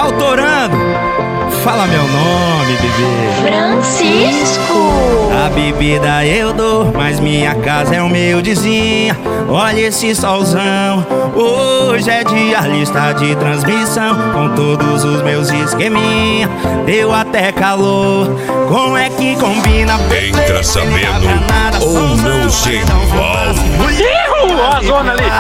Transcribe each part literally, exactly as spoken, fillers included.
Autorando. Fala meu nome, bebê. Francisco. A bebida eu dou, mas minha casa é humildezinha. Olha esse solzão, hoje é dia, lista de transmissão, com todos os meus esqueminha. Deu até calor, como é que combina? Entra sabendo ou não se envolve. Ih, a zona ali.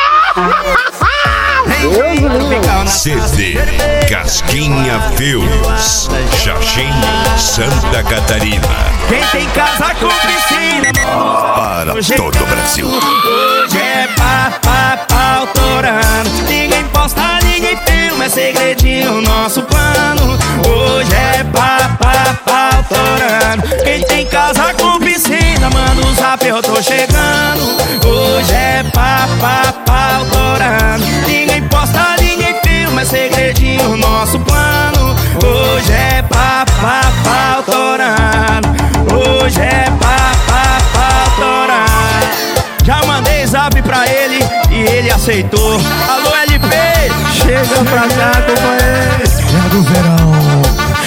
C D Casquinha Filmes, Xaxim, Santa Catarina. Quem tem casa com piscina Para todo o Brasil. Hoje é papapá autorando. Ninguém posta, ninguém filma, é segredinho nosso plano. Hoje é papapá autorando. Quem tem casa com piscina, manda um zap, eu tô chegando. Hoje é papapá autorando. Ninguém posta, ninguém filma, é segredinho nosso plano. Hoje é papapá autorando. Hoje é papapá autorando. Já mandei zap pra ele e ele aceitou. Alô L P, chega pra cá, companheiro. É do verão.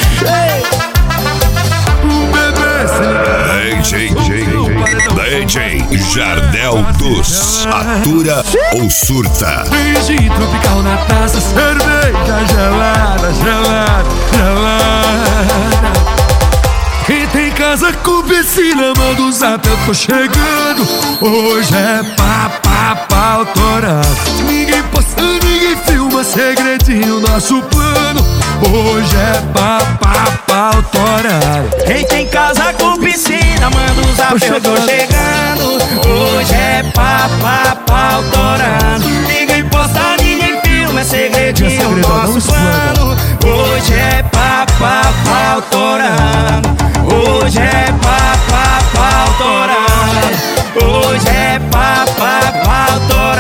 D J, D J Jardel dos Atura ou Surta. Beijinho tropical na taça, cerveja gelada, gelada, gelada. Quem tem casa com piscina, manda um zap, eu tô chegando. Hoje é papapá autorado. Ninguém posta, ninguém filma, segredinho nosso plano. Hoje é papapá autorado. Quem tem casa com piscina, manda um zap, eu tô chegando. Hoje é papapá autorando. Ninguém posta, ninguém filma, é segredinho nosso plano. Hoje é papapá autorando. Hoje é papapá autorando. Hoje é papapá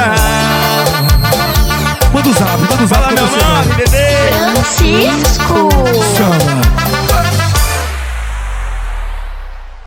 autorando. Manda o zap, manda o zap. Fala meu nome, bebê. Francisco.